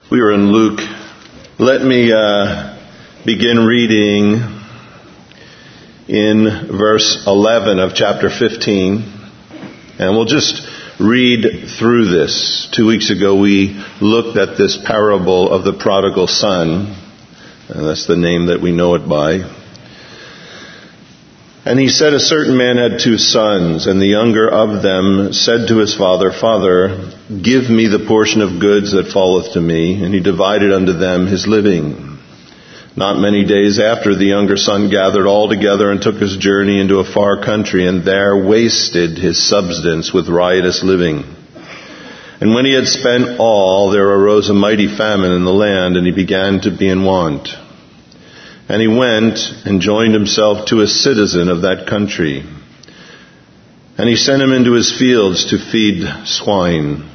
We are in Luke. Let me begin reading in verse 11 of chapter 15. And we'll just read through this. 2 weeks ago we looked at this parable of the prodigal son. And that's the name that we know it by. And he said, a certain man had 2 sons, and the younger of them said to his father, Father, give me the portion of goods that falleth to me. And he divided unto them his living. Not many days after, the younger son gathered all together and took his journey into a far country, and there wasted his substance with riotous living. And when he had spent all, there arose a mighty famine in the land, and he began to be in want. And he went and joined himself to a citizen of that country. And he sent him into his fields to feed swine.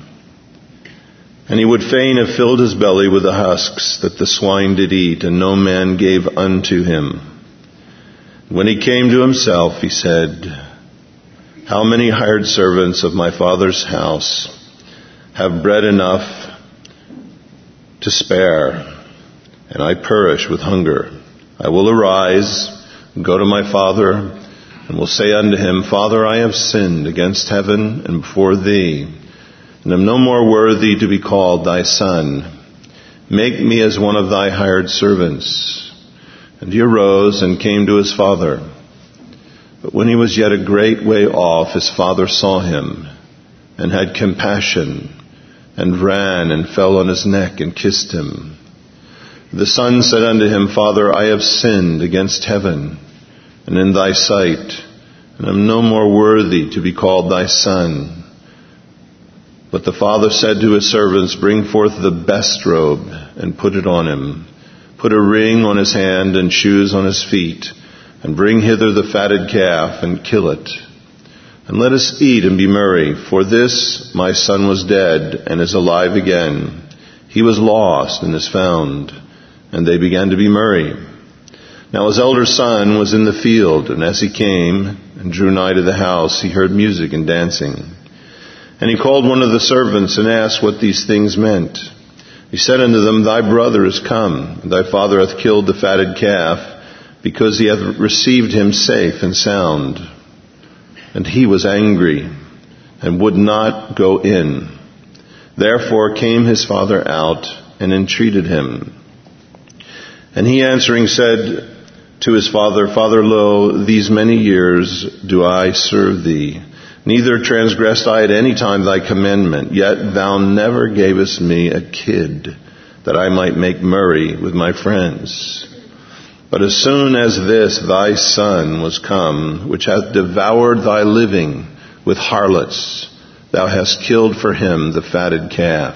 And he would fain have filled his belly with the husks that the swine did eat, and no man gave unto him. When he came to himself, he said, how many hired servants of my father's house have bread enough to spare, and I perish with hunger? I will arise, and go to my father, and will say unto him, Father, I have sinned against heaven and before thee, and am no more worthy to be called thy son. Make me as one of thy hired servants. And he arose and came to his father. But when he was yet a great way off, his father saw him, and had compassion, and ran and fell on his neck and kissed him. The son said unto him, Father, I have sinned against heaven and in thy sight, and am no more worthy to be called thy son. But the father said to his servants, bring forth the best robe and put it on him. Put a ring on his hand and shoes on his feet, and bring hither the fatted calf and kill it. And let us eat and be merry, for this my son was dead and is alive again. He was lost and is found. And they began to be merry. Now his elder son was in the field, and as he came and drew nigh to the house, he heard music and dancing. And he called one of the servants and asked what these things meant. He said unto them, thy brother is come, and thy father hath killed the fatted calf, because he hath received him safe and sound. And he was angry, and would not go in. Therefore came his father out, and entreated him. And he answering said to his father, Father, lo, these many years do I serve thee. Neither transgressed I at any time thy commandment, yet thou never gavest me a kid, that I might make merry with my friends. But as soon as this thy son was come, which hath devoured thy living with harlots, thou hast killed for him the fatted calf.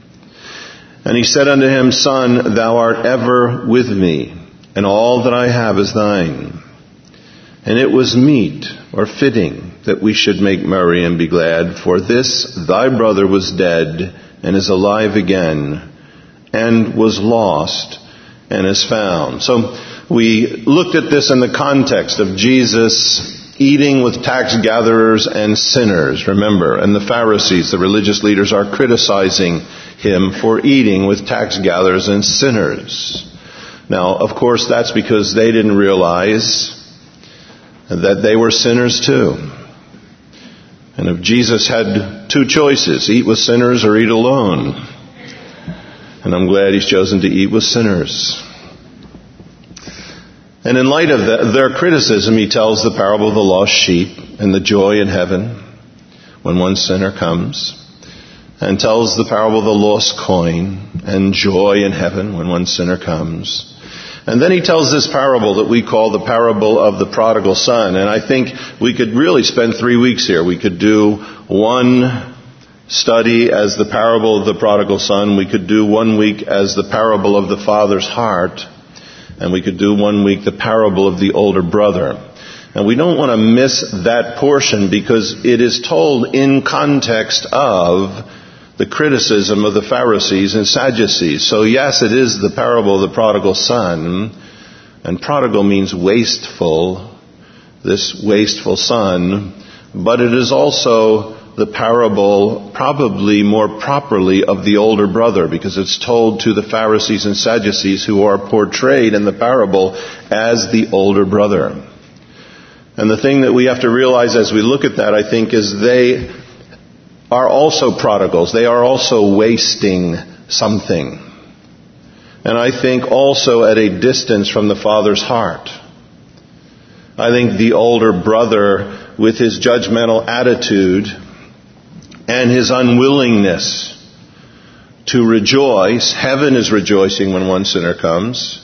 And he said unto him, Son, thou art ever with me, and all that I have is thine. And it was meet or fitting that we should make merry and be glad, for this thy brother was dead and is alive again, and was lost and is found. So we looked at this in the context of Jesus eating with tax gatherers and sinners, remember, and the Pharisees, the religious leaders, are criticizing him for eating with tax gatherers and sinners. Now, of course, that's because they didn't realize that they were sinners too. And if Jesus had 2 choices, eat with sinners or eat alone. And I'm glad he's chosen to eat with sinners. And in light of their criticism, he tells the parable of the lost sheep and the joy in heaven when one sinner comes, and tells the parable of the lost coin and joy in heaven when one sinner comes. And then he tells this parable that we call the parable of the prodigal son. And I think we could really spend 3 weeks here. We could do one study as the parable of the prodigal son. We could do 1 week as the parable of the father's heart. And we could do 1 week the parable of the older brother. And we don't want to miss that portion because it is told in context of the criticism of the Pharisees and Sadducees. So yes, it is the parable of the prodigal son. And prodigal means wasteful, this wasteful son. But it is also the parable probably more properly of the older brother, because it's told to the Pharisees and Sadducees, who are portrayed in the parable as the older brother. And the thing that we have to realize as we look at that, I think, is they are also prodigals. They are also wasting something. And I think also at a distance from the Father's heart. I think the older brother, with his judgmental attitude and his unwillingness to rejoice, heaven is rejoicing when one sinner comes.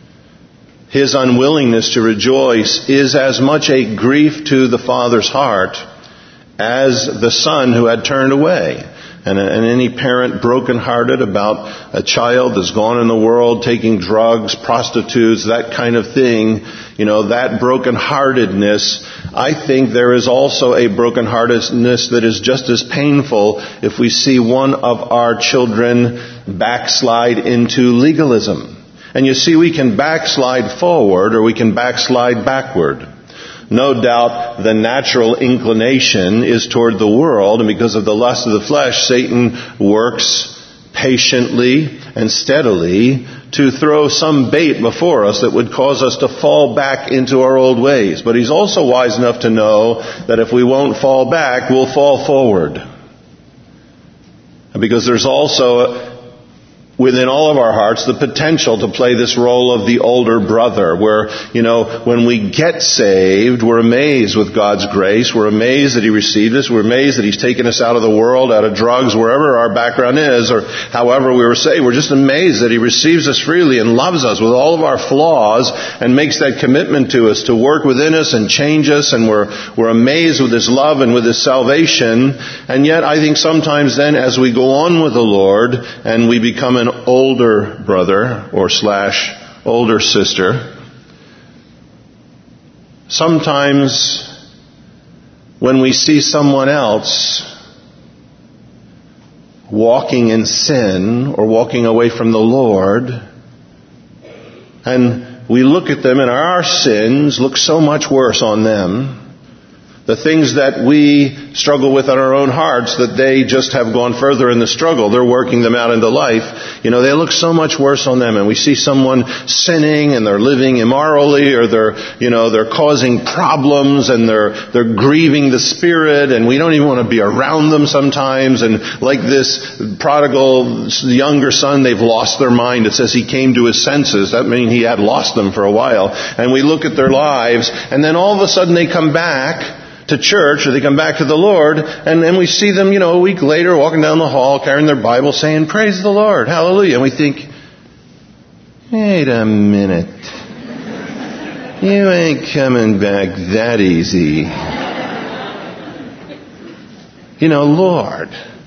His unwillingness to rejoice is as much a grief to the Father's heart as the son who had turned away. And any parent brokenhearted about a child that's gone in the world taking drugs, prostitutes, that kind of thing, that brokenheartedness, I think there is also a brokenheartedness that is just as painful if we see one of our children backslide into legalism. And you see, we can backslide forward or we can backslide backward. No doubt the natural inclination is toward the world, and because of the lust of the flesh, Satan works patiently and steadily to throw some bait before us that would cause us to fall back into our old ways. But he's also wise enough to know that if we won't fall back, we'll fall forward. Because there's also within all of our hearts the potential to play this role of the older brother, where, when we get saved, we're amazed with God's grace. We're amazed that He received us. We're amazed that He's taken us out of the world, out of drugs, wherever our background is, or however we were saved. We're just amazed that He receives us freely and loves us with all of our flaws and makes that commitment to us to work within us and change us, and we're amazed with His love and with His salvation. And yet, I think sometimes then, as we go on with the Lord and we become an older brother or / older sister, sometimes when we see someone else walking in sin or walking away from the Lord, and we look at them and our sins look so much worse on them, the things that we struggle with in our own hearts, that they just have gone further in the struggle. They're working them out into life. They look so much worse on them. And we see someone sinning and they're living immorally, or they're causing problems and they're grieving the Spirit, and we don't even want to be around them sometimes. And like this prodigal younger son, they've lost their mind. It says he came to his senses. That means he had lost them for a while. And we look at their lives, and then all of a sudden they come back to church, or they come back to the Lord, and then we see them, a week later walking down the hall carrying their Bible saying, "Praise the Lord, hallelujah." And we think, wait a minute. You ain't coming back that easy. Lord.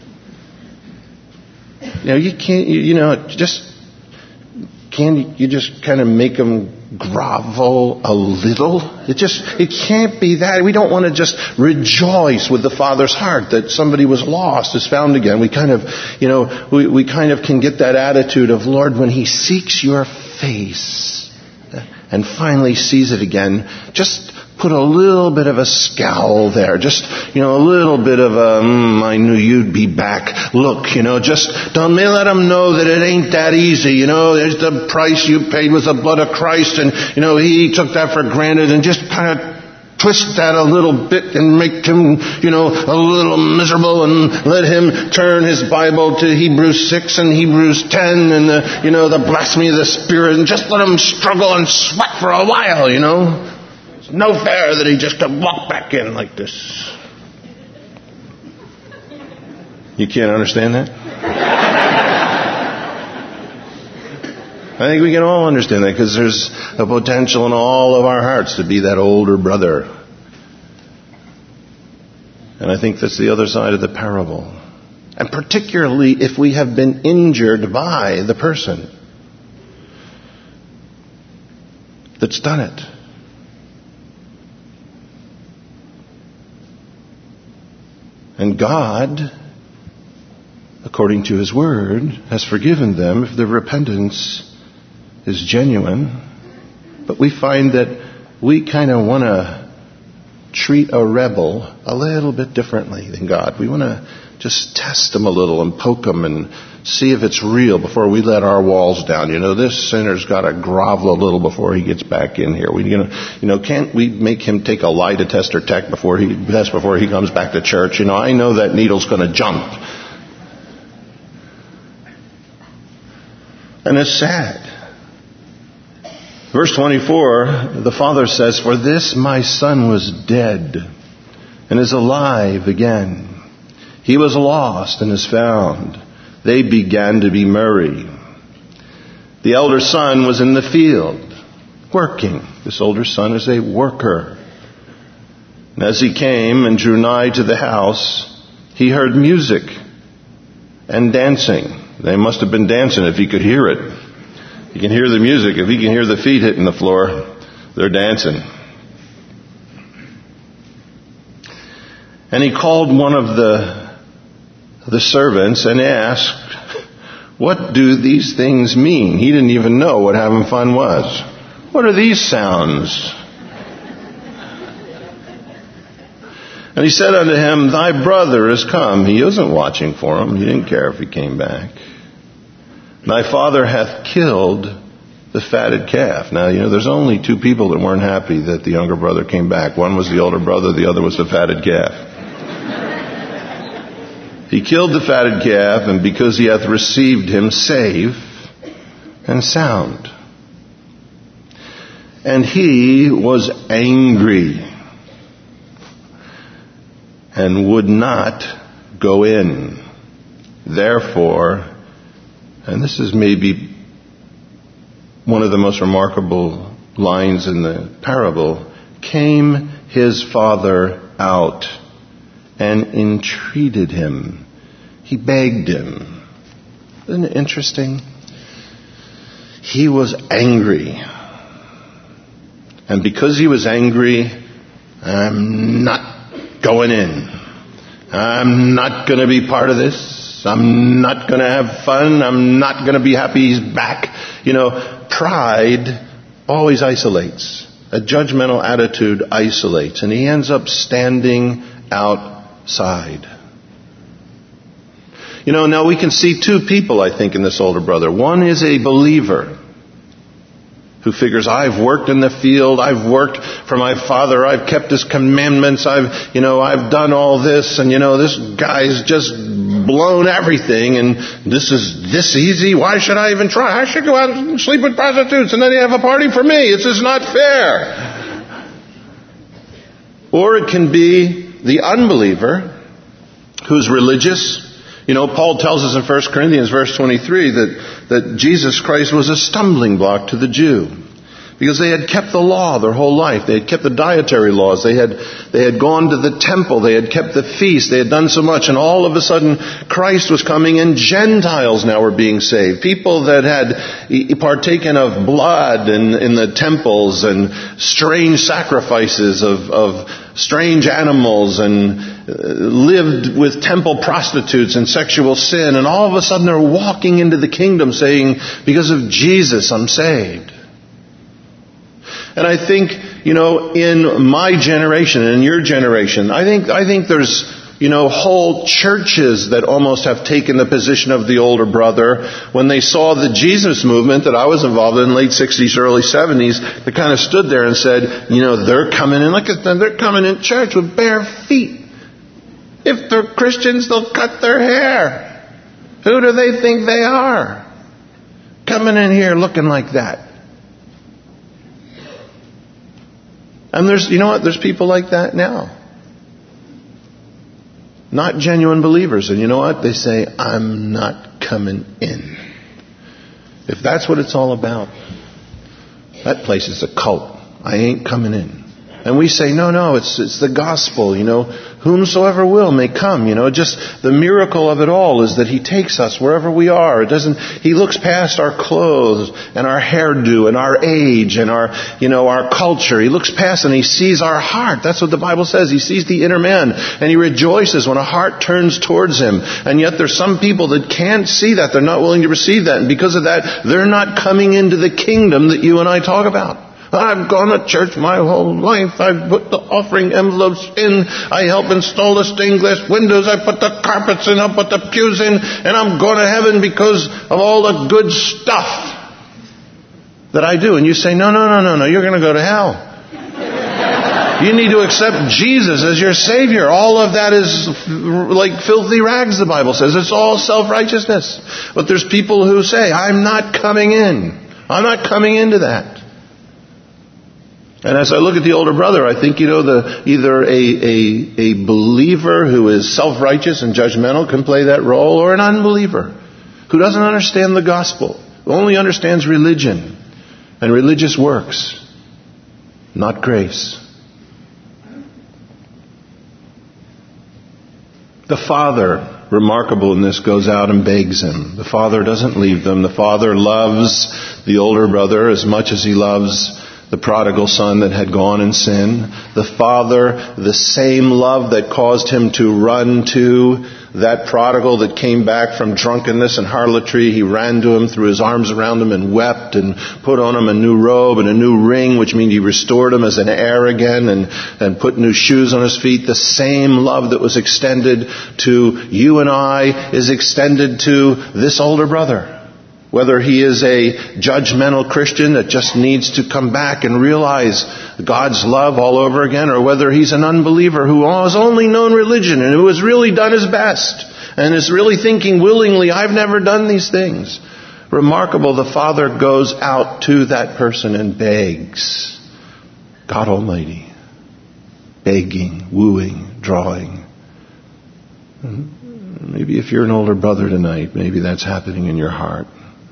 You can't, can you just kind of make them grovel a little? It can't be that. We don't want to just rejoice with the Father's heart that somebody was lost is found again. We kind of, we kind of can get that attitude of, Lord, when He seeks your face and finally sees it again, just put a little bit of a scowl there. Just, a little bit of I knew you'd be back look, just don't let them know that it ain't that easy. There's the price you paid with the blood of Christ, and, He took that for granted, and just kind of twist that a little bit and make him, a little miserable, and let him turn his Bible to Hebrews 6 and Hebrews 10 and the blasphemy of the Spirit, and just let him struggle and sweat for a while, It's no fair that he just could walk back in like this. You can't understand that? I think we can all understand that, because there's a potential in all of our hearts to be that older brother. And I think that's the other side of the parable. And particularly if we have been injured by the person that's done it. And God, according to His Word, has forgiven them if their repentance is genuine. But we find that we kind of want to treat a rebel a little bit differently than God. We want to just test them a little and poke them and see if it's real before we let our walls down. This sinner's got to grovel a little before he gets back in here. Can't we make him take a lie detector test before he comes back to church? I know that needle's going to jump. And it's sad. Verse 24, the Father says, "For this my son was dead and is alive again. He was lost and is found." They began to be merry. The elder son was in the field, working. This older son is a worker. And as he came and drew nigh to the house, he heard music and dancing. They must have been dancing if he could hear it. He can hear the music. If he can hear the feet hitting the floor, they're dancing. And he called one of the servants and asked, "What do these things mean?" He didn't even know what having fun was. "What are these sounds?" And he said unto him, "Thy brother is come." He wasn't watching for him. He didn't care if he came back. "Thy father hath killed the fatted calf." Now, there's only two people that weren't happy that the younger brother came back. One was the older brother, the other was the fatted calf. "He killed the fatted calf, and because he hath received him safe and sound." And he was angry and would not go in. Therefore, and this is maybe one of the most remarkable lines in the parable, came his father out and entreated him. He begged him. Isn't it interesting? He was angry. And because he was angry, "I'm not going in. I'm not going to be part of this. I'm not going to have fun. I'm not going to be happy he's back." Pride always isolates. A judgmental attitude isolates. And he ends up standing outside. Now we can see two people, I think, in this older brother. One is a believer who figures, "I've worked in the field, I've worked for my father, I've kept his commandments, I've done all this, and this guy's just blown everything, and this is this easy, why should I even try? I should go out and sleep with prostitutes, and then they have a party for me. It's just not fair." Or it can be the unbeliever who's religious. Paul tells us in 1 Corinthians verse 23 that Jesus Christ was a stumbling block to the Jew. Because they had kept the law their whole life. They had kept the dietary laws. They had gone to the temple. They had kept the feast. They had done so much. And all of a sudden, Christ was coming and Gentiles now were being saved. People that had partaken of blood in the temples and strange sacrifices of strange animals and lived with temple prostitutes and sexual sin. And all of a sudden they're walking into the kingdom saying, "Because of Jesus, I'm saved." And I think, in my generation and in your generation, I think there's, whole churches that almost have taken the position of the older brother when they saw the Jesus movement that I was involved in late 60s, early 70s. They kind of stood there and said, they're coming in, look at them, they're coming in church with bare feet. If they're Christians, they'll cut their hair. Who do they think they are? Coming in here looking like that. And there's people like that now. Not genuine believers. And you know what? They say, "I'm not coming in." If that's what it's all about, that place is a cult. I ain't coming in. And we say, no, it's the gospel, whomsoever will may come, just the miracle of it all is that He takes us wherever we are. He looks past our clothes and our hairdo and our age and our culture. He looks past and He sees our heart. That's what the Bible says. He sees the inner man and He rejoices when a heart turns towards Him. And yet there's some people that can't see that. They're not willing to receive that. And because of that, they're not coming into the kingdom that you and I talk about. I've gone to church my whole life. I've put the offering envelopes in. I help install the stained glass windows. I put the carpets in. I put the pews in. And I'm going to heaven because of all the good stuff that I do. And you say, no, you're going to go to hell. You need to accept Jesus as your Savior. All of that is like filthy rags, the Bible says. It's all self-righteousness. But there's people who say, I'm not coming in. I'm not coming into that. And as I look at the older brother, I think, either a believer who is self-righteous and judgmental can play that role, or an unbeliever who doesn't understand the gospel, who only understands religion and religious works, not grace. The father, remarkable in this, goes out and begs him. The father doesn't leave them. The father loves the older brother as much as he loves the prodigal son that had gone in sin. The father, the same love that caused him to run to that prodigal that came back from drunkenness and harlotry, he ran to him, threw his arms around him and wept and put on him a new robe and a new ring, which means he restored him as an heir again and put new shoes on his feet. The same love that was extended to you and I is extended to this older brother. Whether he is a judgmental Christian that just needs to come back and realize God's love all over again, or whether he's an unbeliever who has only known religion and who has really done his best and is really thinking willingly, I've never done these things. Remarkable, the Father goes out to that person and begs. God Almighty. Begging, wooing, drawing. Maybe if you're an older brother tonight, maybe that's happening in your heart.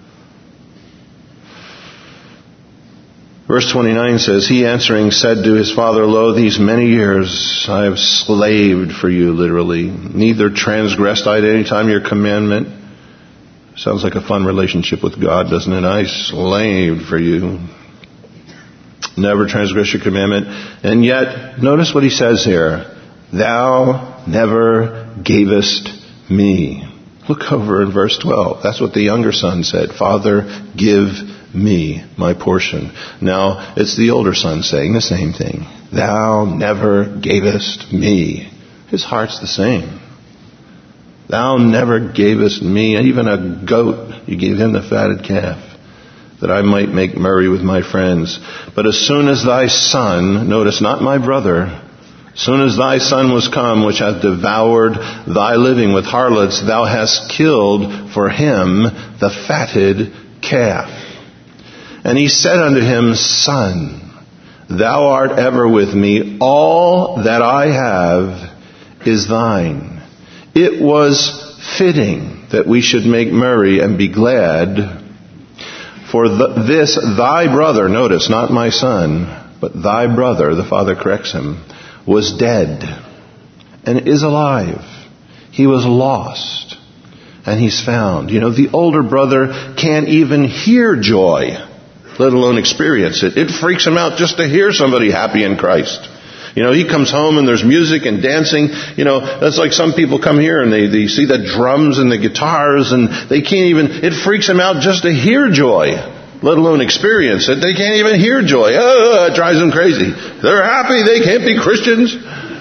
Verse 29 says, he answering said to his father, lo, these many years I have slaved for you, literally. Neither transgressed I at any time your commandment. Sounds like a fun relationship with God, doesn't it? I slaved for you. Never transgressed your commandment. And yet, notice what he says here. Thou never gavest me. Look over in verse 12. That's what the younger son said. Father, give me my portion. Now, it's the older son saying the same thing. Thou never gavest me. His heart's the same. Thou never gavest me even a goat. You gave him the fatted calf, that I might make merry with my friends. But as soon as thy son, notice not my brother, as soon as thy son was come, which hath devoured thy living with harlots, thou hast killed for him the fatted calf. And he said unto him, Son, thou art ever with me. All that I have is thine. It was fitting that we should make merry and be glad. For this thy brother, notice, not my son, but thy brother, the father corrects him, was dead and is alive. He was lost and he's found. The older brother can't even hear joy, let alone experience it. It freaks him out just to hear somebody happy in Christ. He comes home and there's music and dancing. That's like some people come here and they see the drums and the guitars and they can't even, it freaks them out just to hear joy, let alone experience it. They can't even hear joy. It drives them crazy. They're happy. They can't be Christians.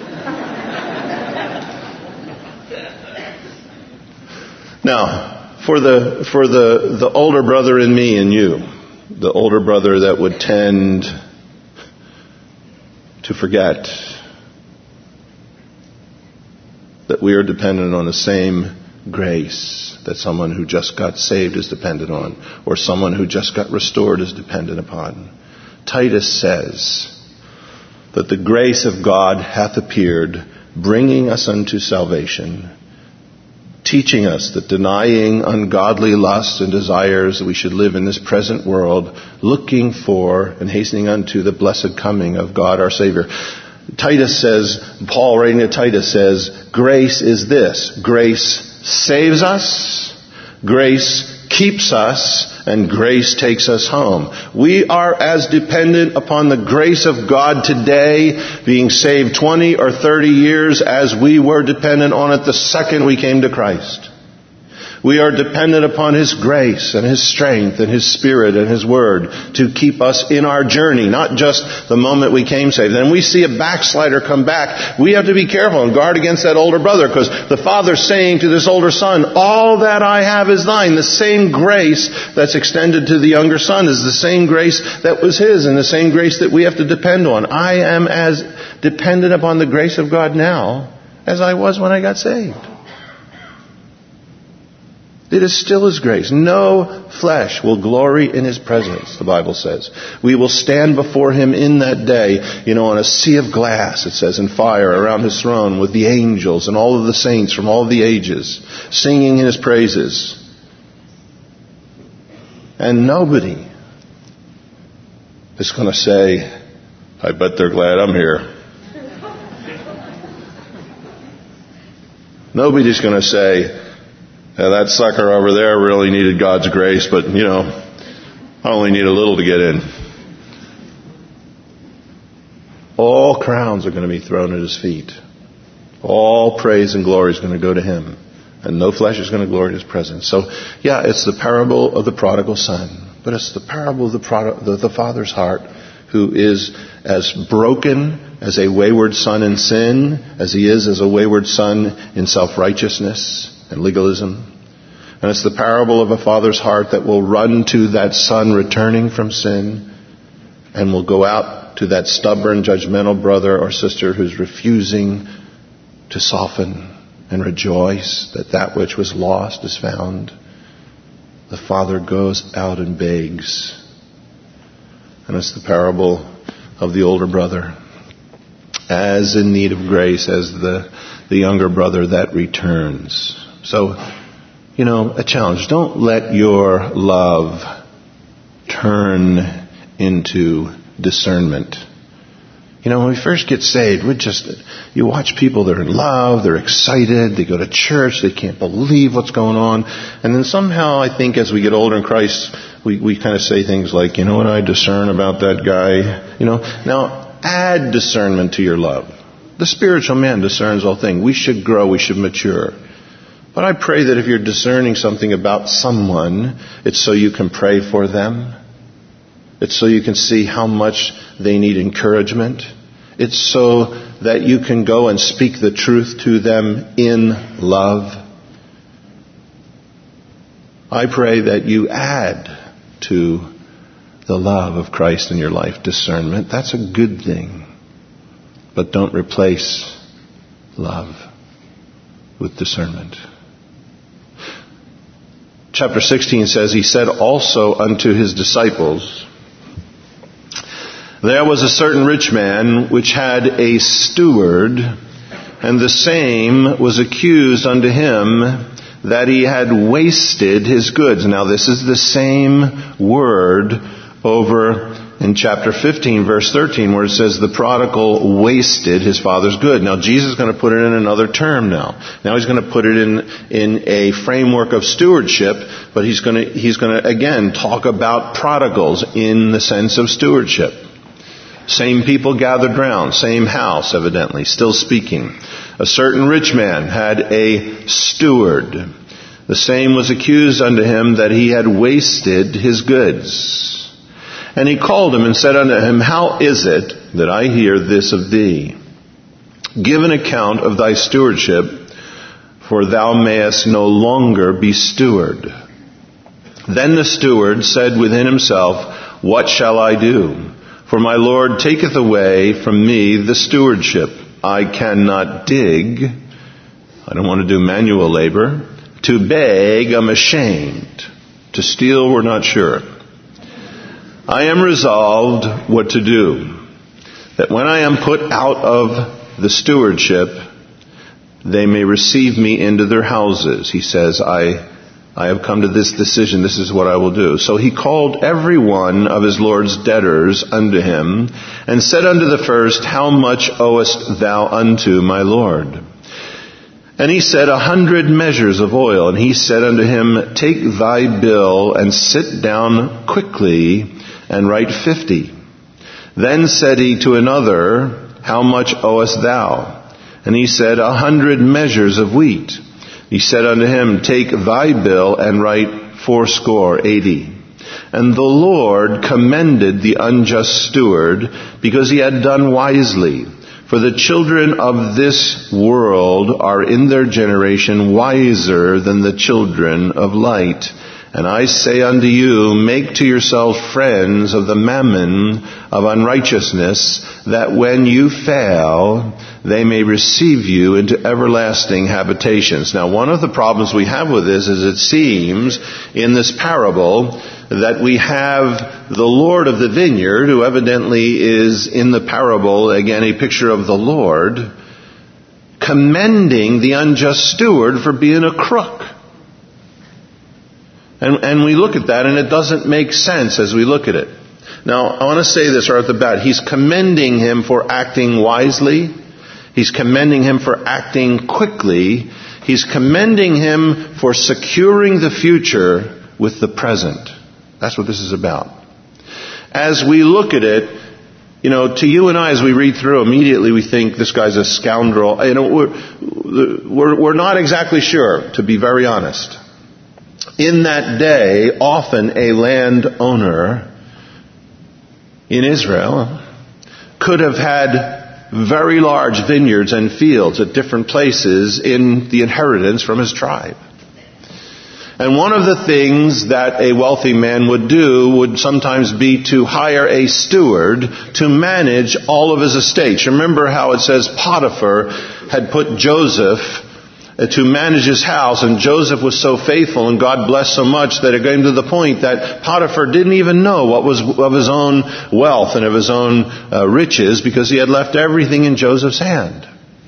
Now, for the older brother in me and you, the older brother that would tend to forget that we are dependent on the same grace that someone who just got saved is dependent on, or someone who just got restored is dependent upon. Titus says that the grace of God hath appeared, bringing us unto salvation, teaching us that denying ungodly lusts and desires that we should live in this present world, looking for and hastening unto the blessed coming of God our Savior. Titus says, Paul writing to Titus says, grace is this. Grace saves us, grace keeps us, and grace takes us home. We are as dependent upon the grace of God today, being saved 20 or 30 years, as we were dependent on it the second we came to Christ. We are dependent upon His grace and His strength and His Spirit and His Word to keep us in our journey, not just the moment we came saved. And we see a backslider come back, we have to be careful and guard against that older brother, because the father's saying to this older son, all that I have is thine. The same grace that's extended to the younger son is the same grace that was his, and the same grace that we have to depend on. I am as dependent upon the grace of God now as I was when I got saved. It is still His grace. No flesh will glory in His presence, the Bible says. We will stand before Him in that day, on a sea of glass, it says, and fire around His throne with the angels and all of the saints from all the ages, singing His praises. And nobody is going to say, I bet they're glad I'm here. Nobody's going to say, that sucker over there really needed God's grace, but, I only need a little to get in. All crowns are going to be thrown at His feet. All praise and glory is going to go to Him. And no flesh is going to glory in His presence. So, it's the parable of the prodigal son. But it's the parable of the father's heart, who is as broken as a wayward son in sin as he is as a wayward son in self-righteousness and legalism. And it's the parable of a father's heart that will run to that son returning from sin and will go out to that stubborn, judgmental brother or sister who's refusing to soften and rejoice that that which was lost is found. The father goes out and begs. And it's the parable of the older brother, as in need of grace as the younger brother that returns. So, a challenge. Don't let your love turn into discernment. When we first get saved, you watch people that are in love, they're excited, they go to church, they can't believe what's going on. And then somehow I think as we get older in Christ, we kind of say things like, what I discern about that guy. Now add discernment to your love. The spiritual man discerns all things. We should grow, we should mature. But I pray that if you're discerning something about someone, it's so you can pray for them. It's so you can see how much they need encouragement. It's so that you can go and speak the truth to them in love. I pray that you add to the love of Christ in your life discernment. That's a good thing. But don't replace love with discernment. Chapter 16 says, He said also unto His disciples, There was a certain rich man which had a steward, and the same was accused unto him that he had wasted his goods. Now this is the same word over in chapter 15, verse 13, where it says the prodigal wasted his father's good. Now Jesus is going to put it in another term now. Now He's going to put it in a framework of stewardship, but he's going to again talk about prodigals in the sense of stewardship. Same people gathered round, same house evidently, still speaking. A certain rich man had a steward. The same was accused unto him that he had wasted his goods. And he called him and said unto him, How is it that I hear this of thee? Give an account of thy stewardship, for thou mayest no longer be steward. Then the steward said within himself, What shall I do? For my Lord taketh away from me the stewardship. I cannot dig. I don't want to do manual labor. To beg, I'm ashamed. To steal, we're not sure. I am resolved what to do, that when I am put out of the stewardship, they may receive me into their houses. He says, I have come to this decision. This is what I will do. So he called every one of his Lord's debtors unto him, and said unto the first, How much owest thou unto my Lord? And he said, 100 measures of oil. And he said unto him, Take thy bill, and sit down quickly, and write 50. Then said he to another, How much owest thou? And he said, 100 measures of wheat. He said unto him, Take thy bill and write 80. And the Lord commended the unjust steward, because he had done wisely. For the children of this world are in their generation wiser than the children of light. And I say unto you, make to yourselves friends of the mammon of unrighteousness, that when you fail, they may receive you into everlasting habitations. Now, one of the problems we have with this is it seems in this parable that we have the Lord of the vineyard, who evidently is in the parable, again, a picture of the Lord, commending the unjust steward for being a crook. And we look at that and it doesn't make sense as we look at it. Now, I want to say this right at the bat. He's commending him for acting wisely. He's commending him for acting quickly. He's commending him for securing the future with the present. That's what this is about. As we look at it, to you and I, as we read through, immediately we think this guy's a scoundrel. We're not exactly sure, to be very honest. In that day, often a landowner in Israel could have had very large vineyards and fields at different places in the inheritance from his tribe. And one of the things that a wealthy man would do would sometimes be to hire a steward to manage all of his estates. Remember how it says Potiphar had put Joseph to manage his house, and Joseph was so faithful and God blessed so much that it came to the point that Potiphar didn't even know what was of his own wealth and of his own riches, because he had left everything in Joseph's hand.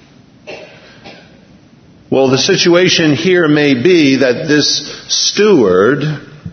Well, the situation here may be that this steward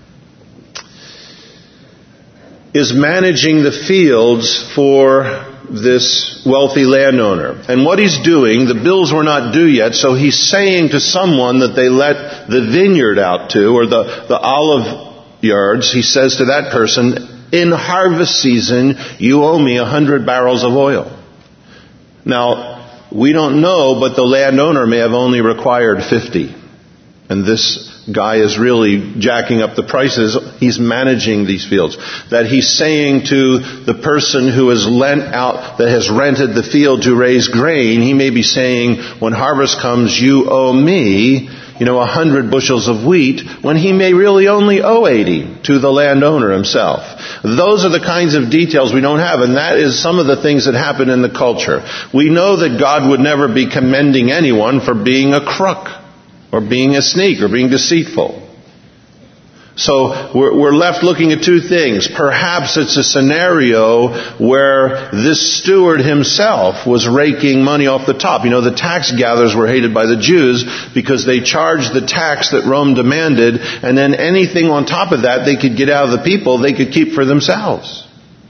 is managing the fields for this wealthy landowner. And what he's doing, the bills were not due yet, so he's saying to someone that they let the vineyard out to, or the olive yards, he says to that person, in harvest season, you owe me 100 barrels of oil. Now, we don't know, but the landowner may have only required 50. And this guy is really jacking up the prices. He's managing these fields. That he's saying to the person who has rented the field to raise grain, he may be saying, when harvest comes, you owe me, 100 bushels of wheat, when he may really only owe 80 to the landowner himself. Those are the kinds of details we don't have, and that is some of the things that happen in the culture. We know that God would never be commending anyone for being a crook, or being a sneak, or being deceitful. So we're left looking at two things. Perhaps it's a scenario where this steward himself was raking money off the top. The tax gatherers were hated by the Jews because they charged the tax that Rome demanded, and then anything on top of that they could get out of the people, they could keep for themselves.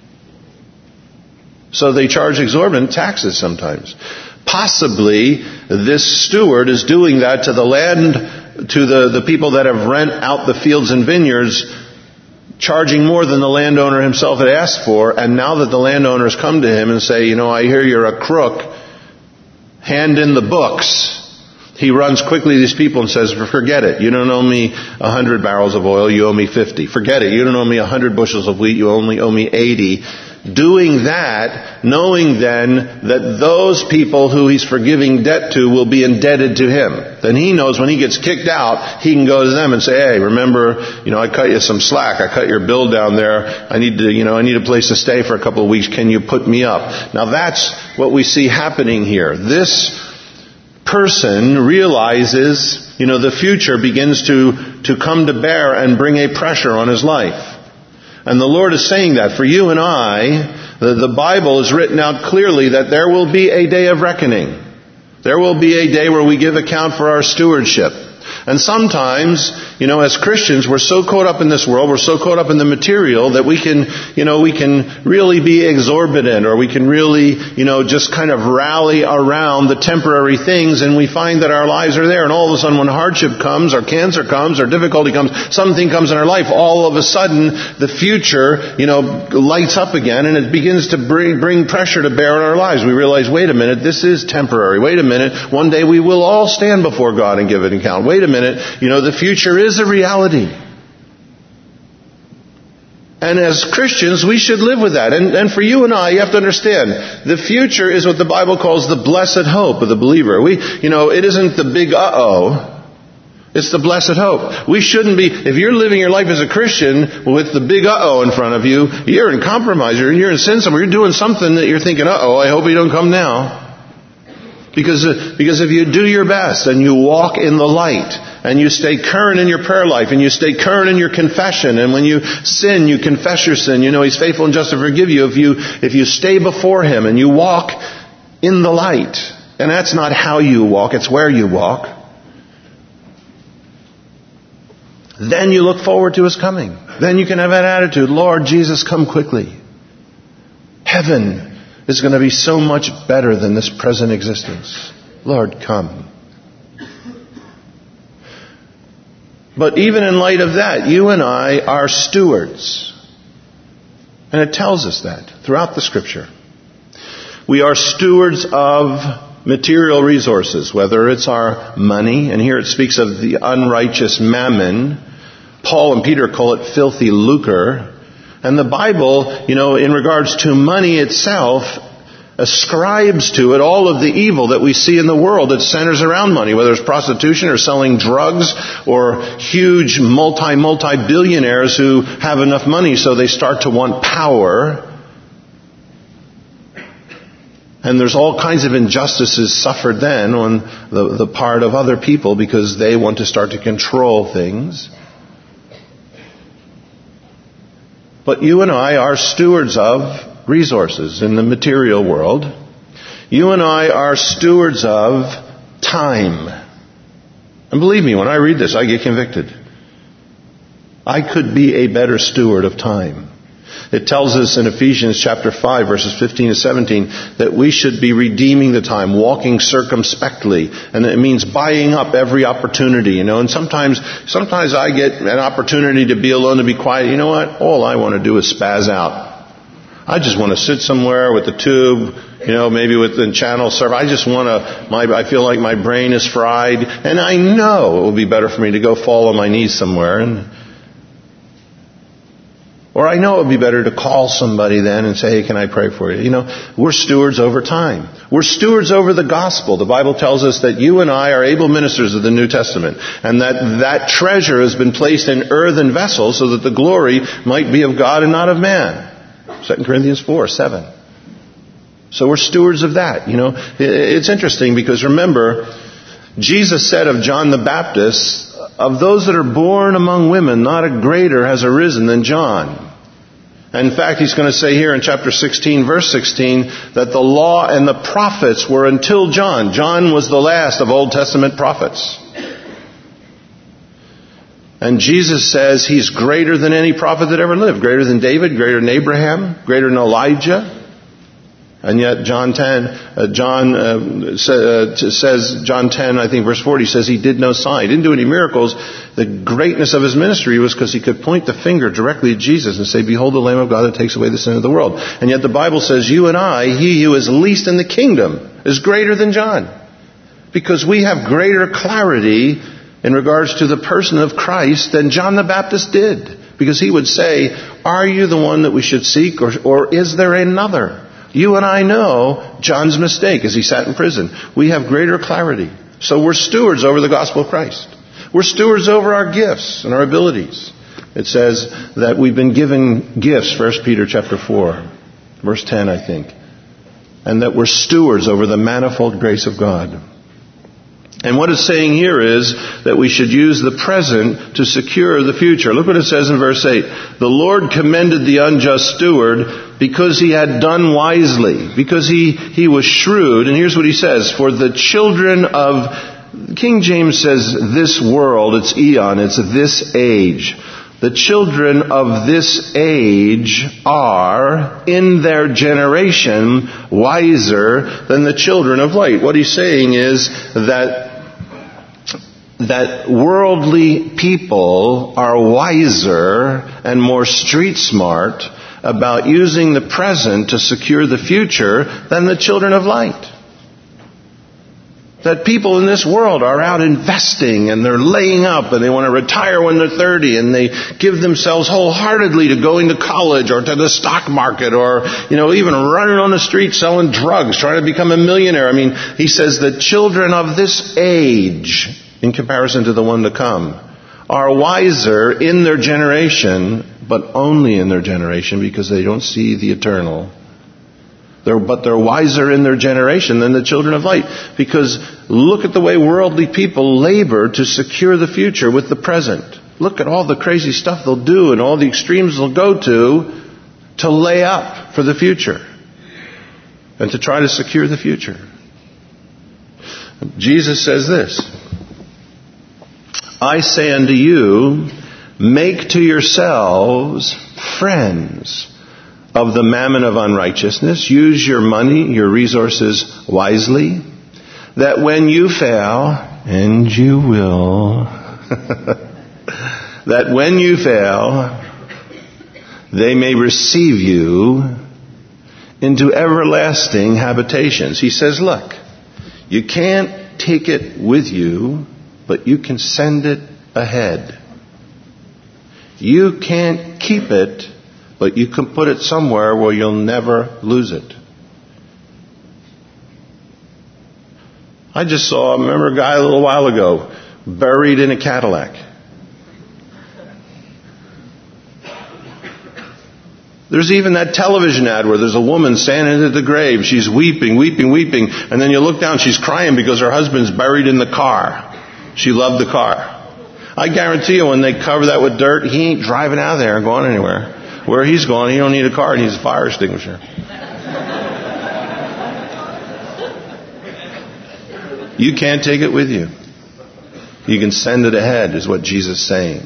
So they charge exorbitant taxes sometimes. Possibly this steward is doing that to the people that have rent out the fields and vineyards, charging more than the landowner himself had asked for. And now that the landowners come to him and say, I hear you're a crook, hand in the books, he runs quickly to these people and says, forget it. You don't owe me 100 barrels of oil, you owe me 50. Forget it. You don't owe me 100 bushels of wheat, you only owe me 80. Doing that, knowing then that those people who he's forgiving debt to will be indebted to him. Then he knows when he gets kicked out, he can go to them and say, hey, remember, I cut you some slack. I cut your bill down there. I need a place to stay for a couple of weeks. Can you put me up? Now that's what we see happening here. This person realizes, the future begins to come to bear and bring a pressure on his life. And the Lord is saying that for you and I, the Bible is written out clearly that there will be a day of reckoning. There will be a day where we give account for our stewardship. And sometimes as Christians, we're so caught up in this world, we're so caught up in the material that we can really be exorbitant, or we can really, just kind of rally around the temporary things, and we find that our lives are there, and all of a sudden when hardship comes, or cancer comes, or difficulty comes, something comes in our life, all of a sudden the future, lights up again, and it begins to bring pressure to bear in our lives. We realize, wait a minute, this is temporary. Wait a minute, one day we will all stand before God and give an account. Wait a minute, the future is a reality. And as Christians, we should live with that. And for you and I, you have to understand, the future is what the Bible calls the blessed hope of the believer. It isn't the big uh-oh. It's the blessed hope. We shouldn't be, if you're living your life as a Christian with the big uh-oh in front of you, you're in compromise, you're in sin somewhere, you're doing something that you're thinking, uh-oh, I hope you don't come now. Because if you do your best and you walk in the light and you stay current in your prayer life and you stay current in your confession, and when you sin, you confess your sin, He's faithful and just to forgive you. If you stay before Him and you walk in the light, and that's not how you walk, it's where you walk, then you look forward to His coming. Then you can have that attitude, Lord Jesus, come quickly. Heaven is going to be so much better than this present existence. Lord, come. But even in light of that, you and I are stewards. And it tells us that throughout the Scripture. We are stewards of material resources, whether it's our money, and here it speaks of the unrighteous mammon. Paul and Peter call it filthy lucre. And the Bible, in regards to money itself, ascribes to it all of the evil that we see in the world that centers around money, whether it's prostitution or selling drugs or huge multi-billionaires who have enough money so they start to want power. And there's all kinds of injustices suffered then on the part of other people because they want to start to control things. But you and I are stewards of resources in the material world. You and I are stewards of time. And believe me, when I read this, I get convicted. I could be a better steward of time. It tells us in Ephesians chapter 5, verses 15 to 17, that we should be redeeming the time, walking circumspectly. And it means buying up every opportunity, And sometimes I get an opportunity to be alone, to be quiet. You know what? All I want to do is spaz out. I just want to sit somewhere with the tube, maybe with the channel server. I just want to, I feel like my brain is fried. And I know it would be better for me to go fall on my knees somewhere. Or I know it would be better to call somebody then and say, hey, can I pray for you? We're stewards over time. We're stewards over the gospel. The Bible tells us that you and I are able ministers of the New Testament, and that treasure has been placed in earthen vessels so that the glory might be of God and not of man. 2 Corinthians 4:7. So we're stewards of that. It's interesting because remember, Jesus said of John the Baptist, of those that are born among women, not a greater has arisen than John. And in fact, he's going to say here in chapter 16, verse 16, that the law and the prophets were until John. John was the last of Old Testament prophets. And Jesus says he's greater than any prophet that ever lived. Greater than David, greater than Abraham, greater than Elijah. And yet John 10, John 10, I think verse 40 says he did no sign. He didn't do any miracles. The greatness of his ministry was because he could point the finger directly at Jesus and say, behold the Lamb of God that takes away the sin of the world. And yet the Bible says you and I, he who is least in the kingdom, is greater than John. Because we have greater clarity in regards to the person of Christ than John the Baptist did. Because he would say, are you the one that we should seek, or is there another? You and I know John's mistake as he sat in prison. We have greater clarity. So we're stewards over the gospel of Christ. We're stewards over our gifts and our abilities. It says that we've been given gifts, 1 Peter chapter 4, verse 10, I think. And that we're stewards over the manifold grace of God. And what it's saying here is that we should use the present to secure the future. Look what it says in verse 8. The Lord commended the unjust steward because he had done wisely, because he was shrewd. And here's what he says. For the children of King James says this world, it's eon, it's this age. The children of this age are, in their generation, wiser than the children of light. What he's saying is that worldly people are wiser and more street smart about using the present to secure the future than the children of light. That people in this world are out investing and they're laying up and they want to retire when they're 30 and they give themselves wholeheartedly to going to college or to the stock market or, even running on the street selling drugs, trying to become a millionaire. I mean, he says the children of this age, in comparison to the one to come, are wiser in their generation, but only in their generation because they don't see the eternal. But they're wiser in their generation than the children of light. Because look at the way worldly people labor to secure the future with the present. Look at all the crazy stuff they'll do and all the extremes they'll go to lay up for the future. And to try to secure the future. Jesus says this, I say unto you, make to yourselves friends of the mammon of unrighteousness. Use your money, your resources wisely, that when you fail, and you will, that when you fail, they may receive you into everlasting habitations. He says, look, you can't take it with you, but you can send it ahead. You can't keep it, but you can put it somewhere where you'll never lose it. I just remember a guy a little while ago, buried in a Cadillac. There's even that television ad where there's a woman standing at the grave. She's weeping, weeping, weeping. And then you look down, she's crying because her husband's buried in the car. She loved the car. I guarantee you when they cover that with dirt, he ain't driving out of there and going anywhere. Where he's going, he don't need a car, he needs a fire extinguisher. You can't take it with you. You can send it ahead, is what Jesus is saying.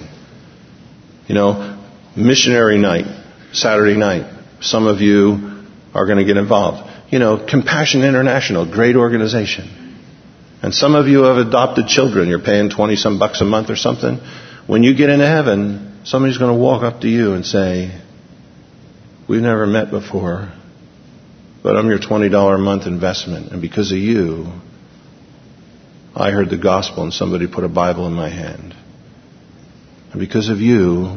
Missionary night, Saturday night. Some of you are going to get involved. Compassion International, great organization. And some of you have adopted children. You're paying $20 bucks a month or something. When you get into heaven, somebody's going to walk up to you and say, we've never met before, but I'm your $20 a month investment. And because of you, I heard the gospel and somebody put a Bible in my hand. And because of you,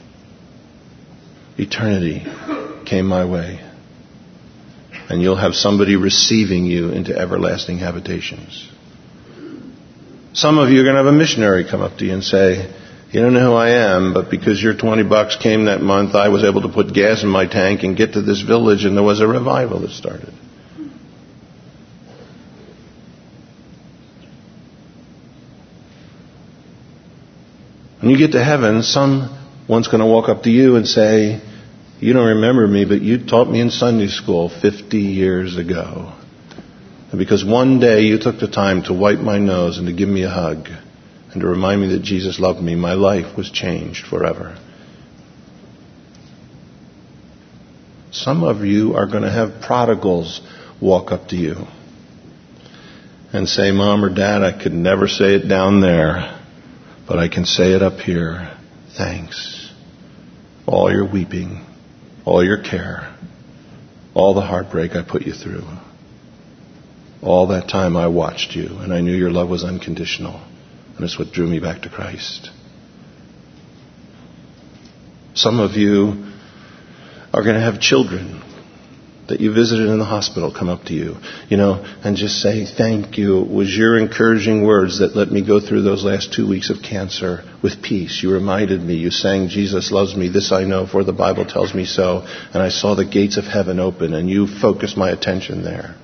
eternity came my way. And you'll have somebody receiving you into everlasting habitations. Some of you are going to have a missionary come up to you and say, you don't know who I am, but because your 20 bucks came that month, I was able to put gas in my tank and get to this village, and there was a revival that started. When you get to heaven, someone's going to walk up to you and say, you don't remember me, but you taught me in Sunday school 50 years ago. And because one day you took the time to wipe my nose and to give me a hug and to remind me that Jesus loved me, my life was changed forever. Some of you are going to have prodigals walk up to you and say, Mom or Dad, I could never say it down there, but I can say it up here. Thanks. All your weeping, all your care, all the heartbreak I put you through. All that time I watched you, and I knew your love was unconditional. And it's what drew me back to Christ. Some of you are going to have children that you visited in the hospital come up to you, and just say, thank you. It was your encouraging words that let me go through those last 2 weeks of cancer with peace. You reminded me. You sang, Jesus loves me. This I know, for the Bible tells me so. And I saw the gates of heaven open, and you focused my attention there.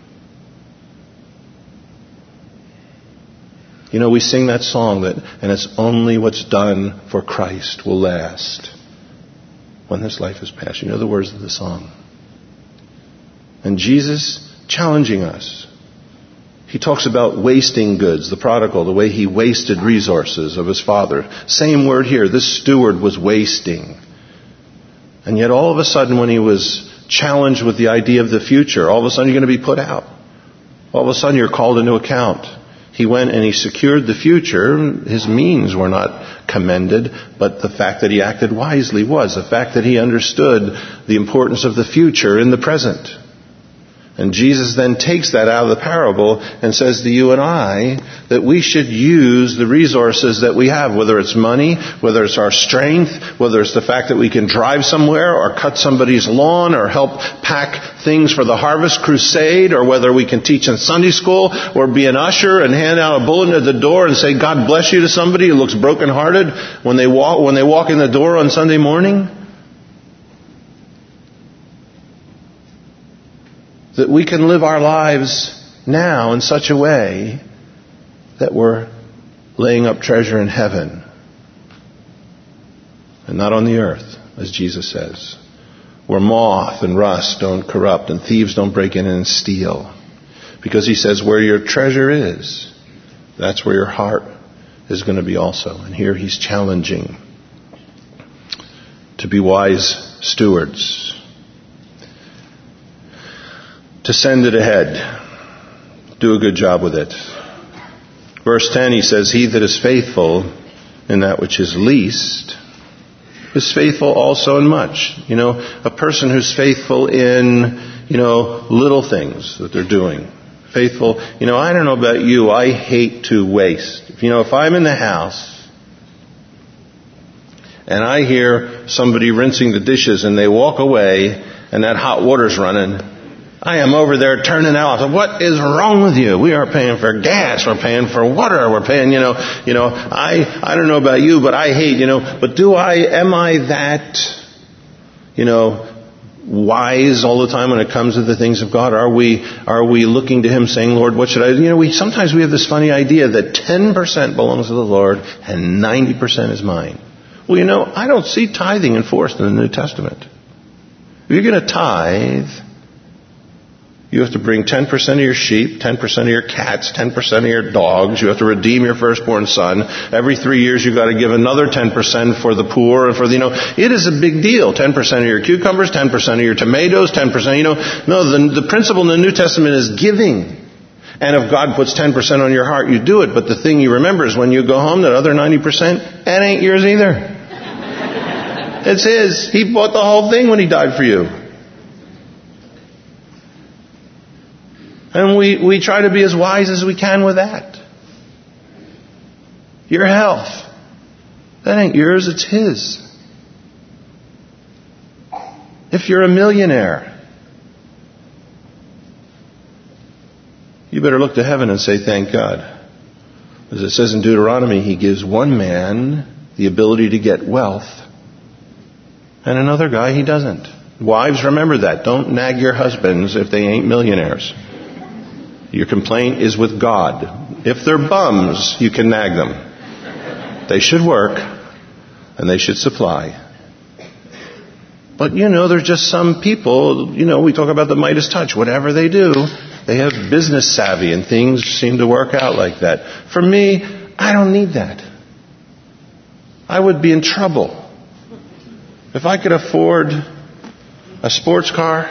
We sing that song and it's only what's done for Christ will last when this life is past. You know the words of the song. And Jesus challenging us He talks about wasting goods, the prodigal, the way he wasted resources of his father. Same word here. This steward was wasting. And yet all of a sudden when he was challenged with the idea of the future, all of a sudden you're going to be put out. All of a sudden you're called into account. He went and he secured the future. His means were not commended, but the fact that he acted wisely was. The fact that he understood the importance of the future in the present. And Jesus then takes that out of the parable and says to you and I that we should use the resources that we have, whether it's money, whether it's our strength, whether it's the fact that we can drive somewhere or cut somebody's lawn or help pack things for the harvest crusade, or whether we can teach in Sunday school or be an usher and hand out a bulletin at the door and say, God bless you to somebody who looks brokenhearted when they walk in the door on Sunday morning. That we can live our lives now in such a way that we're laying up treasure in heaven and not on the earth, as Jesus says, where moth and rust don't corrupt and thieves don't break in and steal. Because he says where your treasure is, that's where your heart is going to be also. And here he's challenging to be wise stewards. To send it ahead. Do a good job with it. Verse 10, he says, he that is faithful in that which is least is faithful also in much. You know, a person who's faithful in, little things that they're doing. Faithful, I don't know about you, I hate to waste. If I'm in the house and I hear somebody rinsing the dishes and they walk away and that hot water's running, I am over there turning out. What is wrong with you? We are paying for gas. We're paying for water. We're paying, I don't know about you, but I hate, but am I that, wise all the time when it comes to the things of God? Are we looking to Him saying, Lord, what should I do? Sometimes we have this funny idea that 10% belongs to the Lord and 90% is mine. Well, I don't see tithing enforced in the New Testament. If you're going to tithe, you have to bring 10% of your sheep, 10% of your cats, 10% of your dogs. You have to redeem your firstborn son. Every 3 years you've got to give another 10% for the poor and for it is a big deal. 10% of your cucumbers, 10% of your tomatoes, 10%, the principle in the New Testament is giving. And if God puts 10% on your heart, you do it. But the thing you remember is when you go home, that other 90%, that ain't yours either. It's His. He bought the whole thing when He died for you. And we try to be as wise as we can with that. Your health, that ain't yours, it's His. If you're a millionaire, you better look to heaven and say, thank God. As it says in Deuteronomy, He gives one man the ability to get wealth, and another guy He doesn't. Wives, remember that. Don't nag your husbands if they ain't millionaires. Your complaint is with God. If they're bums, you can nag them. They should work, and they should supply. But there's just some people, we talk about the Midas touch. Whatever they do, they have business savvy, and things seem to work out like that. For me, I don't need that. I would be in trouble. If I could afford a sports car,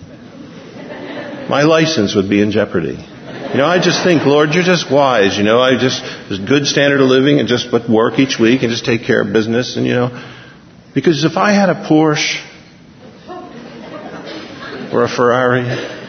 my license would be in jeopardy. I just think, Lord, you're just wise. There's good standard of living and just work each week and just take care of business. And, because if I had a Porsche or a Ferrari,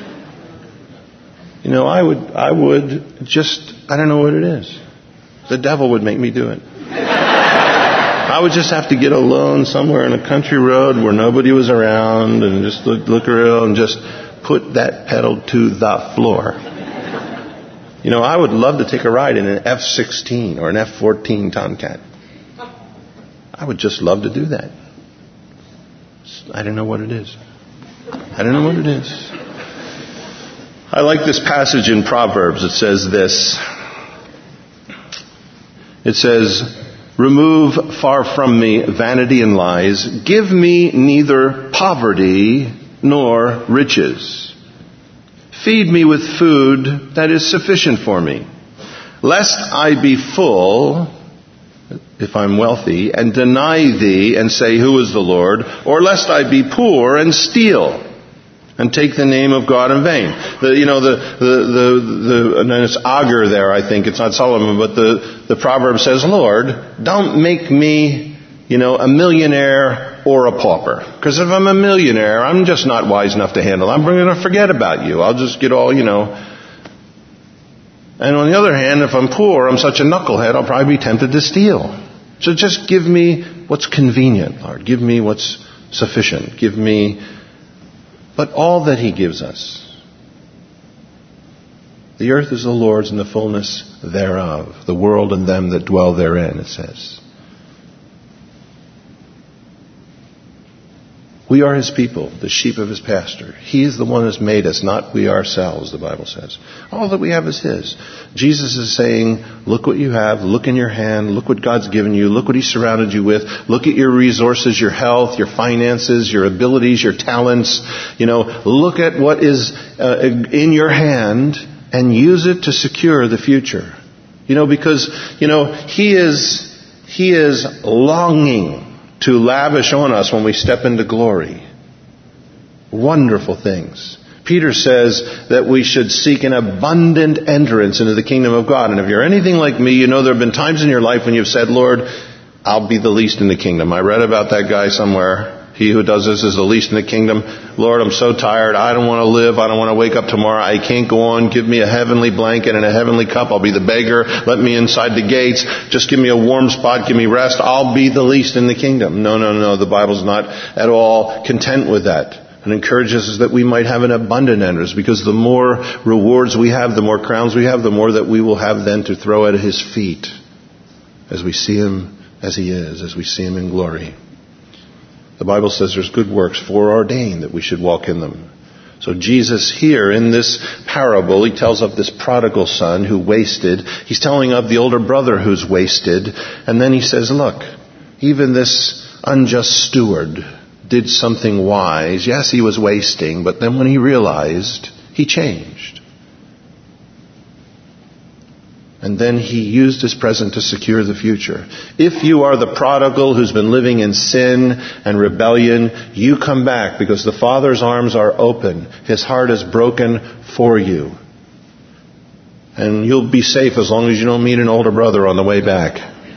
I would just, I don't know what it is. The devil would make me do it. I would just have to get a loan somewhere on a country road where nobody was around and just look around and just put that pedal to the floor. I would love to take a ride in an F-16 or an F-14 Tomcat. I would just love to do that. I don't know what it is. I don't know what it is. I like this passage in Proverbs. It says this. It says, remove far from me vanity and lies. Give me neither poverty nor riches. Feed me with food that is sufficient for me, lest I be full, if I'm wealthy, and deny thee and say, who is the Lord? Or lest I be poor and steal and take the name of God in vain. And then it's Agur there, I think. It's not Solomon, but the proverb says, Lord, don't make me, a millionaire or a pauper. Because if I'm a millionaire, I'm just not wise enough to handle it. I'm going to forget about you. I'll just get all, And on the other hand, if I'm poor, I'm such a knucklehead, I'll probably be tempted to steal. So just give me what's convenient, Lord. Give me what's sufficient. Give me, but all that He gives us. The earth is the Lord's and the fullness thereof, the world and them that dwell therein, it says. We are His people, the sheep of His pasture. He is the one who's made us, not we ourselves, the Bible says. All that we have is His. Jesus is saying, look what you have, look in your hand, look what God's given you, look what He surrounded you with, look at your resources, your health, your finances, your abilities, your talents. Look at what is in your hand and use it to secure the future. Because He is longing to lavish on us when we step into glory. Wonderful things. Peter says that we should seek an abundant entrance into the kingdom of God. And if you're anything like me, there have been times in your life when you've said, Lord, I'll be the least in the kingdom. I read about that guy somewhere. He who does this is the least in the kingdom. Lord, I'm so tired. I don't want to live. I don't want to wake up tomorrow. I can't go on. Give me a heavenly blanket and a heavenly cup. I'll be the beggar. Let me inside the gates. Just give me a warm spot. Give me rest. I'll be the least in the kingdom. No. The Bible's not at all content with that. And encourages us that we might have an abundant entrance, because the more rewards we have, the more crowns we have, the more that we will have then to throw at His feet as we see Him as He is, as we see Him in glory. The Bible says there's good works foreordained that we should walk in them. So Jesus here in this parable, He tells of this prodigal son who wasted. He's telling of the older brother who's wasted. And then He says, look, even this unjust steward did something wise. Yes, he was wasting, but then when he realized, he changed. And then he used his present to secure the future. If you are the prodigal who's been living in sin and rebellion, you come back because the Father's arms are open. His heart is broken for you. And you'll be safe as long as you don't meet an older brother on the way back.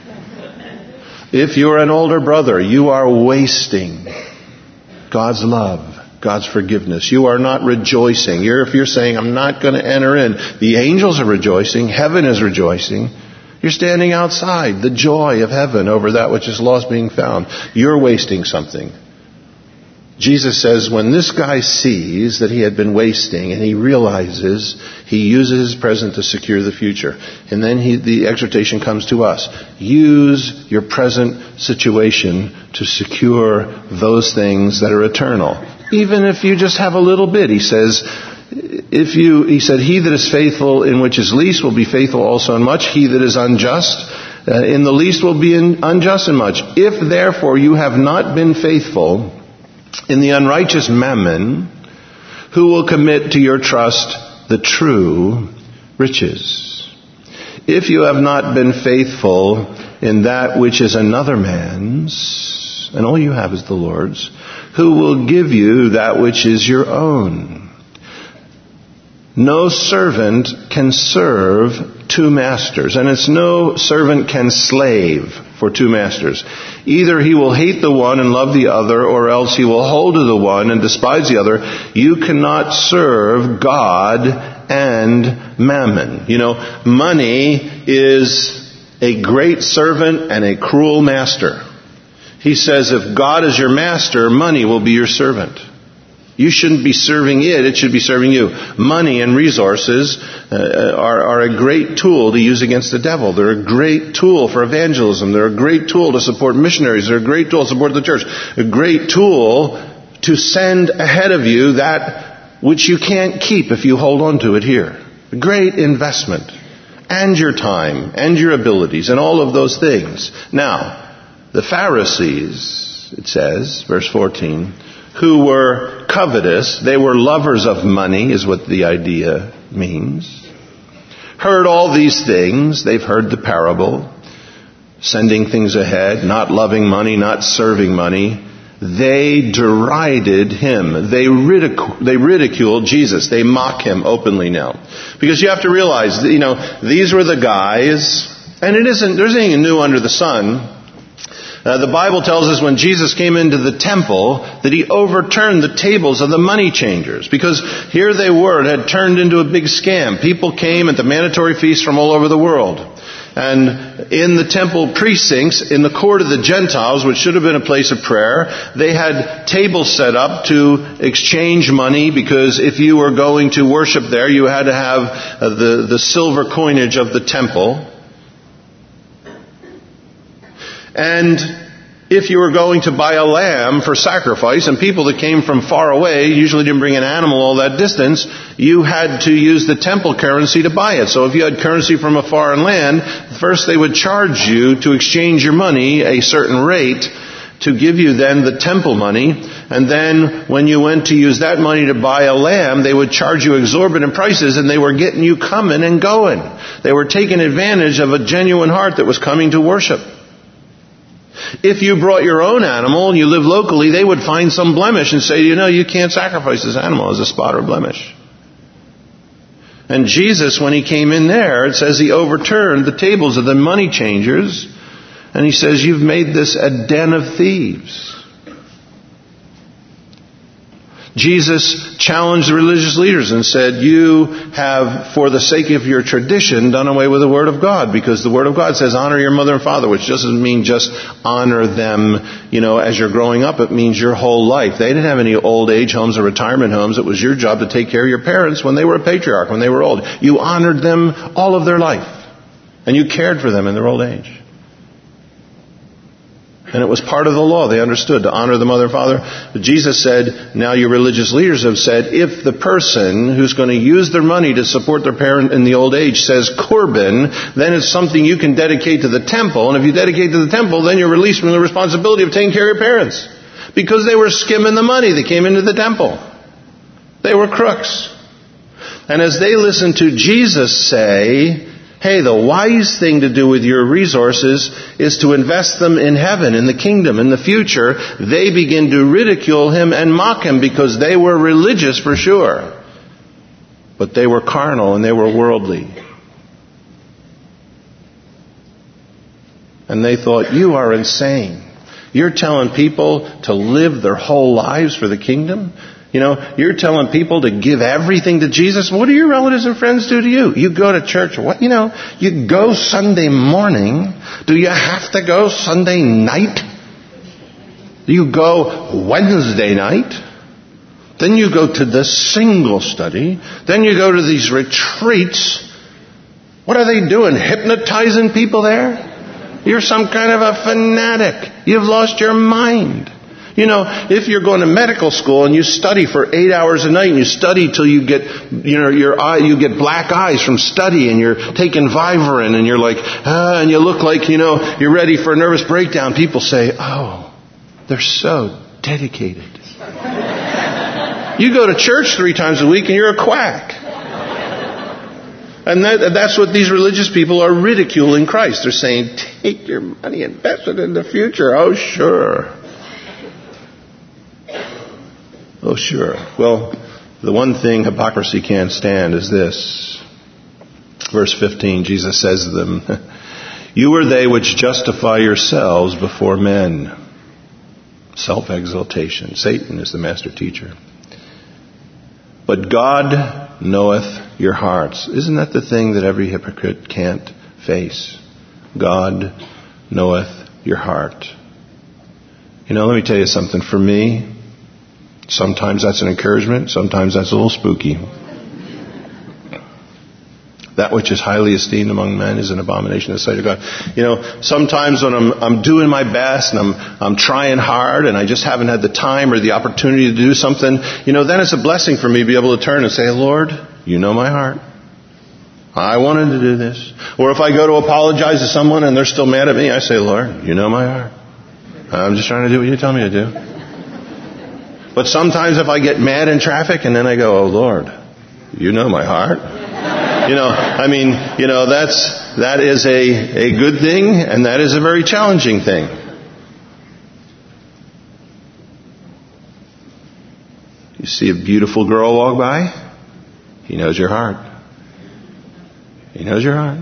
If you're an older brother, you are wasting God's love, God's forgiveness. You are not rejoicing. If you're saying, I'm not going to enter in, the angels are rejoicing, heaven is rejoicing. You're standing outside, the joy of heaven over that which is lost being found. You're wasting something. Jesus says when this guy sees that he had been wasting and he realizes, he uses his present to secure the future. And then the exhortation comes to us. Use your present situation to secure those things that are eternal. Even if you just have a little bit. He says, he said, he that is faithful in which is least will be faithful also in much. He that is unjust in the least will be unjust in much. If therefore you have not been faithful in the unrighteous mammon, who will commit to your trust the true riches? If you have not been faithful in that which is another man's, and all you have is the Lord's, who will give you that which is your own? No servant can serve two masters, and it's no servant can slave for two masters. Either he will hate the one and love the other, or else he will hold to the one and despise the other. You cannot serve God and mammon. Money is a great servant and a cruel master. He says if God is your master, money will be your servant. You shouldn't be serving it should be serving you. Money and resources are a great tool to use against the devil. They're a great tool for evangelism. They're a great tool to support missionaries. They're a great tool to support the church. A great tool to send ahead of you that which you can't keep if you hold on to it here. A great investment. And your time, and your abilities, and all of those things. Now, the Pharisees, it says, verse 14, who were covetous. They were lovers of money, is what the idea means. Heard all these things. They've heard the parable. Sending things ahead, not loving money, not serving money. They derided him. They ridiculed Jesus. They mock him openly now. Because you have to realize, these were the guys, and there's anything new under the sun. The Bible tells us when Jesus came into the temple that he overturned the tables of the money changers. Because here they were, it had turned into a big scam. People came at the mandatory feast from all over the world. And in the temple precincts, in the court of the Gentiles, which should have been a place of prayer, they had tables set up to exchange money, because if you were going to worship there, you had to have the silver coinage of the temple. And if you were going to buy a lamb for sacrifice, and people that came from far away usually didn't bring an animal all that distance, you had to use the temple currency to buy it. So if you had currency from a foreign land, first they would charge you to exchange your money a certain rate to give you then the temple money. And then when you went to use that money to buy a lamb, they would charge you exorbitant prices, and they were getting you coming and going. They were taking advantage of a genuine heart that was coming to worship. If you brought your own animal and you live locally, they would find some blemish and say, you can't sacrifice this animal as a spot or blemish. And Jesus, when he came in there, it says he overturned the tables of the money changers, and he says, you've made this a den of thieves. Jesus challenged the religious leaders and said, you have, for the sake of your tradition, done away with the Word of God. Because the Word of God says, honor your mother and father, which doesn't mean just honor them, as you're growing up. It means your whole life. They didn't have any old age homes or retirement homes. It was your job to take care of your parents when they were a patriarch, when they were old. You honored them all of their life. And you cared for them in their old age. And it was part of the law. They understood to honor the mother and father. But Jesus said, now your religious leaders have said, if the person who's going to use their money to support their parent in the old age says Corban, then it's something you can dedicate to the temple. And if you dedicate to the temple, then you're released from the responsibility of taking care of your parents. Because they were skimming the money that came into the temple. They were crooks. And as they listened to Jesus say, hey, the wise thing to do with your resources is to invest them in heaven, in the kingdom, in the future, they begin to ridicule him and mock him, because they were religious for sure. But they were carnal and they were worldly. And they thought, you are insane. You're telling people to live their whole lives for the kingdom? You're telling people to give everything to Jesus. What do your relatives and friends do to you? You go to church. What? You go Sunday morning. Do you have to go Sunday night? Do you go Wednesday night? Then you go to the single study. Then you go to these retreats. What are they doing? Hypnotizing people there? You're some kind of a fanatic. You've lost your mind. If you're going to medical school and you study for 8 hours a night and you study till you get, you get black eyes from studying, you're taking Vivarin and you're like, and you look like, you're ready for a nervous breakdown. People say, oh, they're so dedicated. You go to church 3 times a week and you're a quack. And that's what these religious people are ridiculing Christ. They're saying, take your money, invest it in the future. Oh, sure. Oh, sure. Well, the one thing hypocrisy can't stand is this. Verse 15, Jesus says to them, you are they which justify yourselves before men. Self-exaltation. Satan is the master teacher. But God knoweth your hearts. Isn't that the thing that every hypocrite can't face? God knoweth your heart. Let me tell you something. For me, sometimes that's an encouragement. Sometimes that's a little spooky. That which is highly esteemed among men is an abomination in the sight of God. Sometimes when I'm doing my best and I'm trying hard and I just haven't had the time or the opportunity to do something, then it's a blessing for me to be able to turn and say, Lord, you know my heart. I wanted to do this. Or if I go to apologize to someone and they're still mad at me, I say, Lord, you know my heart. I'm just trying to do what you tell me to do. But sometimes if I get mad in traffic and then I go, oh Lord, you know my heart. That is a good thing, and that is a very challenging thing. You see a beautiful girl walk by, He knows your heart. He knows your heart.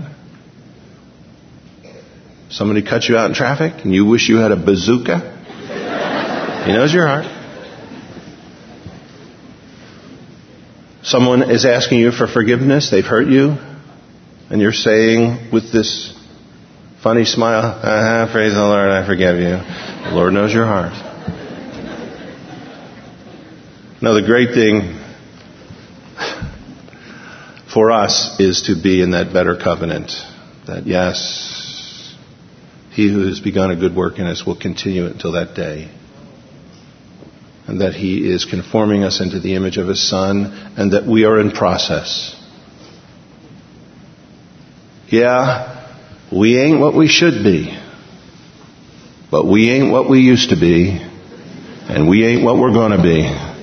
Somebody cuts you out in traffic and you wish you had a bazooka, He knows your heart. Someone is asking you for forgiveness, they've hurt you, and you're saying with this funny smile, praise the Lord, I forgive you. The Lord knows your heart. Now the great thing for us is to be in that better covenant. That yes, He who has begun a good work in us will continue it until that day. And that He is conforming us into the image of His Son, and that we are in process. Yeah, we ain't what we should be, but we ain't what we used to be, and we ain't what we're going to be.